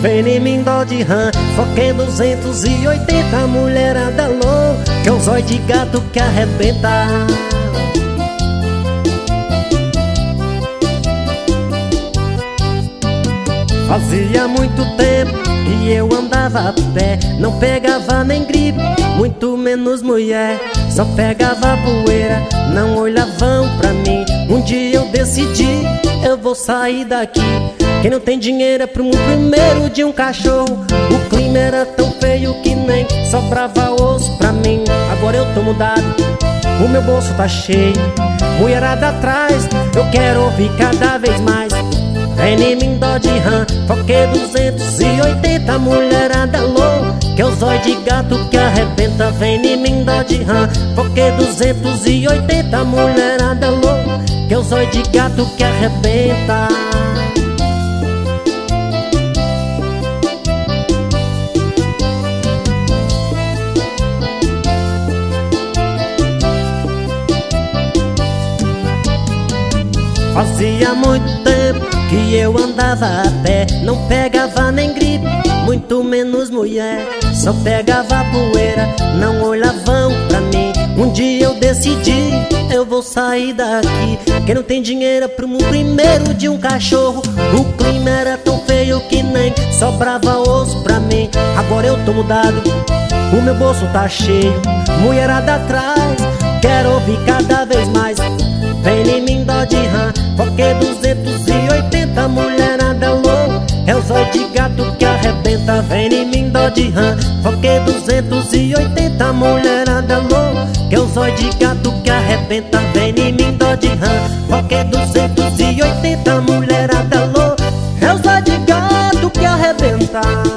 vem em mim dó de rã. Foquei 280, mulherada louca, que é um zóio de gato que arrebenta. Fazia muito tempo que eu andava a pé, não pegava nem gripe, muito menos mulher. Só pegava poeira, não olhavam pra mim. Um dia eu decidi, eu vou sair daqui. Quem não tem dinheiro é pro primeiro de um cachorro. O clima era tão feio que nem sobrava osso pra mim. Agora eu tô mudado, o meu bolso tá cheio, mulherada atrás, eu quero ouvir cada vez mais. Vem em mim dó de rã, foquei 280, mulherada louca, que é o zóio de gato que arrebenta. Vem em mim dó de rã, foquei 280, mulherada louca, que é o zóio de gato que arrebenta. Fazia muito tempo que eu andava a pé, não pegava nem gripe, muito menos mulher. Só pegava poeira, não olhavam pra mim. Um dia eu decidi, eu vou sair daqui. Quem não tem dinheiro é pro primeiro de um cachorro. O clima era tão feio que nem sobrava osso pra mim. Agora eu tô mudado, o meu bolso tá cheio, mulherada atrás, quero ouvir cada vez mais. Vem em mim dó de rã, foquei 280, mulherada louca, é o zóio de gato que arrebenta. Vem em mim dó de rã, foquei 280, mulherada louca, que é o zóio de gato que arrebenta. Vem em mim dó de rã, foquei 280, mulherada louca, é o zóio de gato que arrebenta.